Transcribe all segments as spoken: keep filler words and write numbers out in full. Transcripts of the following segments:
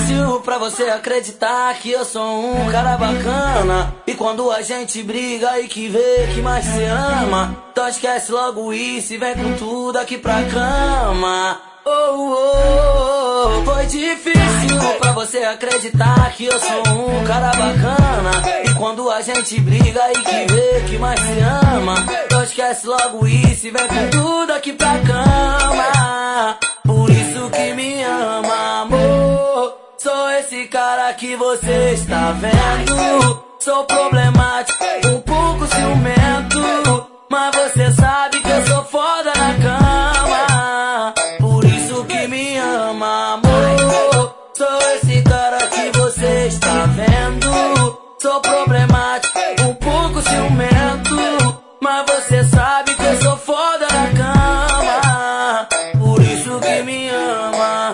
difícil pra você acreditar que eu sou um cara bacana. E quando a gente briga e que vê que mais se ama, então esquece logo isso e vem com tudo aqui pra cama. Oh, oh, oh, foi difícil pra você acreditar que eu sou um cara bacana. E quando a gente briga e que vê que mais se ama, então esquece logo isso e vem com tudo aqui pra cama. Por isso que me ama, amor. Sou esse cara que você está vendo. Sou problemático, um pouco ciumento, mas você sabe que eu sou foda na cama. Por isso que me ama, amor. Sou esse cara que você está vendo. Sou problemático, um pouco ciumento, mas você sabe que eu sou foda na cama. Por isso que me ama.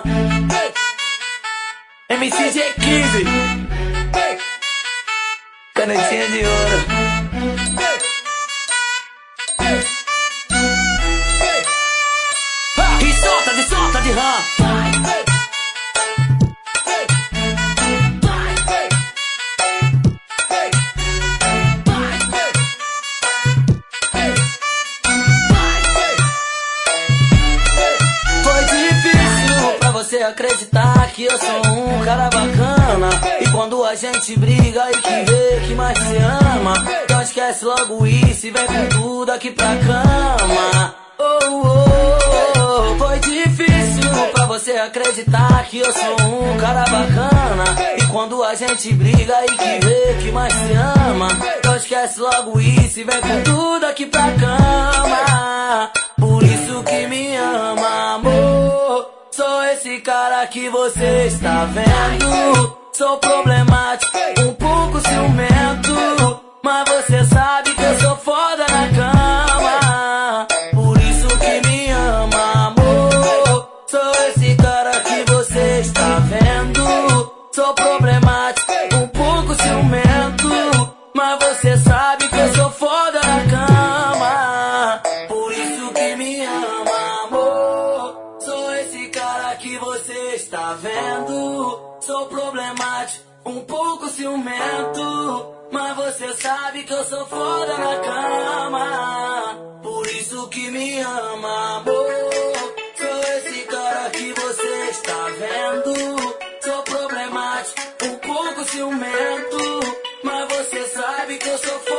M C G quinze, canetinha de ouro. E solta, de solta de rã. Você acreditar que eu sou um cara bacana. E quando a gente briga e que vê que mais se ama, então esquece logo isso e vem com tudo aqui pra cama. Oh, oh, oh, foi difícil pra você acreditar que eu sou um cara bacana. E quando a gente briga e que vê que mais se ama, então esquece logo isso e vem com tudo aqui pra cama. Por isso que me ama, amor. Sou esse cara que você está vendo. Sou problemático, um pouco ciumento, mas você sabe que eu sou foda na cama. Por isso que me ama, amor. Sou esse cara que você está vendo. Sou problemático, um pouco ciumento, mas você sabe que eu sou foda na cama. Por isso que me ama, amor. Sou esse cara que você está vendo. Sou problemático, um pouco ciumento, mas você sabe que eu sou foda na cama. Por isso que me ama, amor. Sou esse cara que você está vendo. Sou problemático, um pouco ciumento, mas você sabe que eu sou foda.